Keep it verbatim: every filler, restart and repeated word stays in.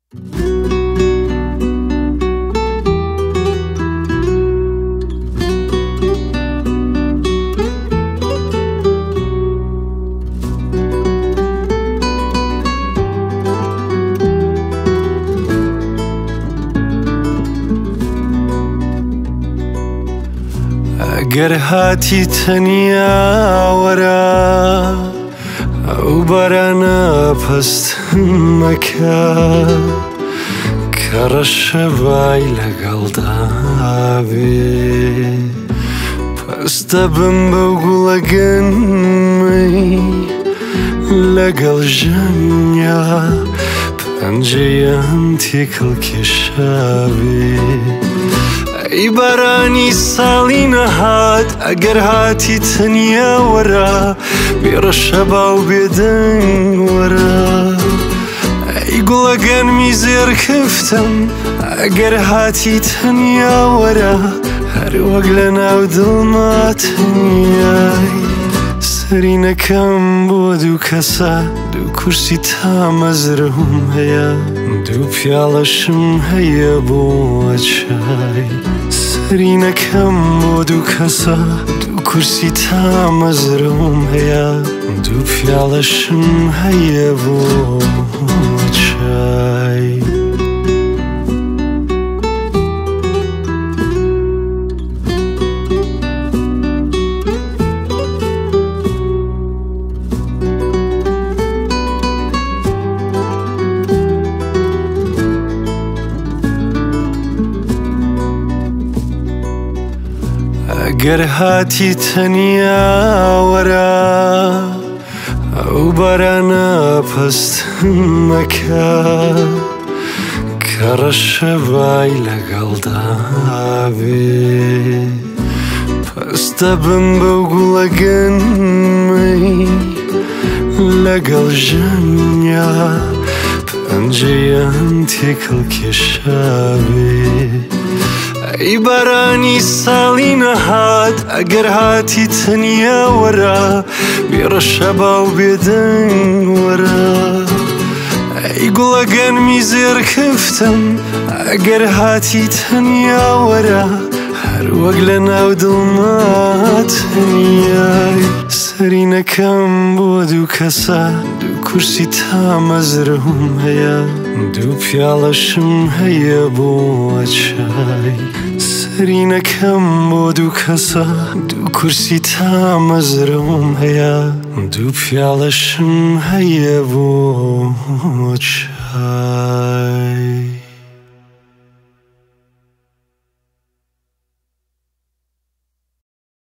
ئەگەر هاتی تەنیا وەرە ئەو بارانە پەستم مەکە کە ڕەشەبای لەگەڵدا بێ پەستە بم بەو گوڵە گەنمەی لەگەڵ ژەنیا پەنجەیەم تێکەڵ کێشا بێ ئەی بارانی ساڵی نەهات ئەگەر هاتی تەنیا وەرە بێڕەشە باو بێدەنگ وەرە ئەی گوڵە گەنمی زێر کەفتم ئەگەر هاتی تەنیا وەرە هەر وەک لە ناو دڵما تەنیای سەرینەکەم بۆ دوو کەسە دوو کورسی تامەزرم هەیە دوو پیاڵەشم هەیە بۆ چای سەرینەکەم بۆ دوو کەسە دوو کورسی تامەزرم هەیە دوو پیاڵەشم هەیە بۆ چای ئەگەر هاتی تەنیا وەرە ئەو بارانە پەستم مەکە کە ڕەشەبای لەگەڵدا بێ پەستە بم بەو گوڵە گەنمەی لەگەڵ ژەنیا پەنجەیەم تێکەڵ کێشا بێ ئەی بارانی ساڵی نەهات ئەگەر هاتی تەنیا وەرە بێڕەشە باو بێدەنگ وەرە ئەی گوڵە گەنمی زێر کەفتم ئەگەر هاتی تەنیا وەرە هەر وەک لە ناو دڵما تەنیای سەرینەکەم بۆ دوو کەسە دوو کورسی تامەزرم هەیە دوو پیاڵەشم هەیە بۆ چای سەرینەکەم بۆ دوو کەسە دوو کورسی تامەزرم هەیە دوو پیاڵەشم هەیە بۆ چای